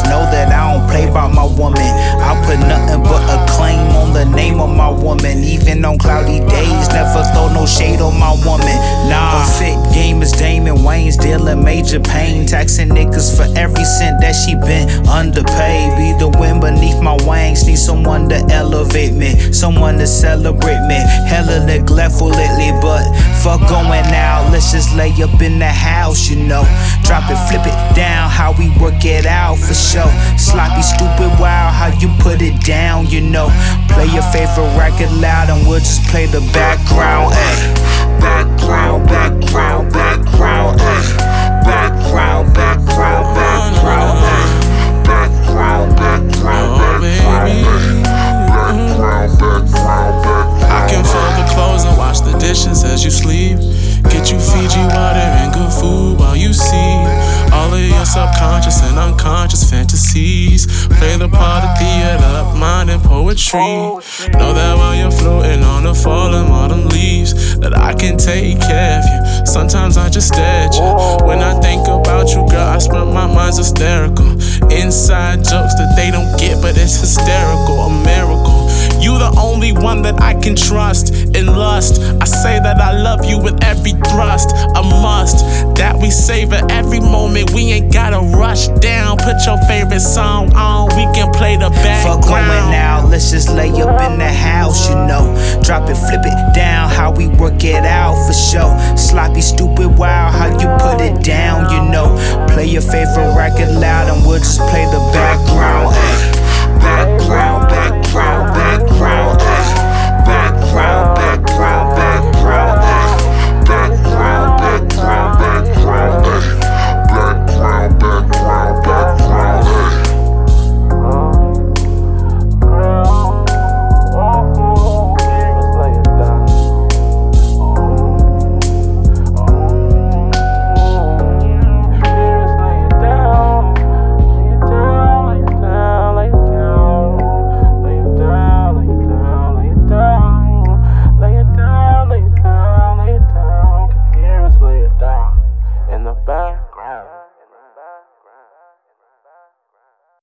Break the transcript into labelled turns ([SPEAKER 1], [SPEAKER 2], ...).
[SPEAKER 1] Just know that I don't play by my woman. I put nothing but a claim on the name of my woman. Even on cloudy days, never throw no shade on my woman. Nah, fit game is Damon Wayans, dealing major pain, taxing niggas for every cent that she been underpaid. Be the wind beneath my wings, need someone to elevate me, someone to celebrate me. Hella neglectful lately, but fuck going out, let's just lay up in the house, you know. Drop it, flip it down, how we work it out for sure. Sloppy, stupid, wild, how you put it down, you know. Play your favorite record loud and we'll just play the background, ayy. Background, background, background, ayy. Background, background, background, ayy. Background, background, background,
[SPEAKER 2] I can fold the clothes and wash the dishes as you sleep. Get you Fiji water and good food while you see all of your subconscious and unconscious fantasies. Play the part of theater, mind and poetry. Know that while you're floating on the falling autumn leaves, that I can take care of you. Sometimes I just stare at you. When I think about you, girl, I swear my mind's hysterical. Inside jokes that they don't get, but it's hysterical, a miracle. You the only one that I can trust in lust. I say that I love you with every thrust. A must that we savor every moment. We ain't gotta rush down. Put your favorite song on. We can play the background.
[SPEAKER 1] Fuck going out, let's just lay up in the house, you know. Drop it, flip it down, how we work it out for sure. Sloppy, stupid, wild, how you put it down, you know. Play your favorite record loud and we'll just play the background.